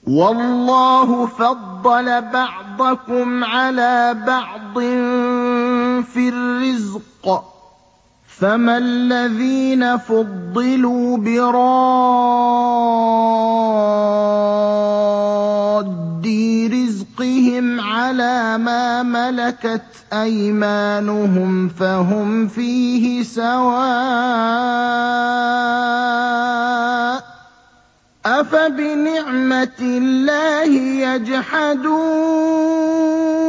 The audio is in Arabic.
وَاللَّهُ فَضَّلَ بَعْضَكُمْ عَلَىٰ بَعْضٍ فِي الرِّزْقِ ۚ فَمَا الَّذِينَ فُضِّلُوا بِرَادِّي رِزْقِهِمْ عَلَىٰ مَا مَلَكَتْ أَيْمَانُهُمْ فَهُمْ فِيهِ سَوَاءٌ ۚ أَفَبِنِعْمَةِ اللَّهِ يَجْحَدُونَ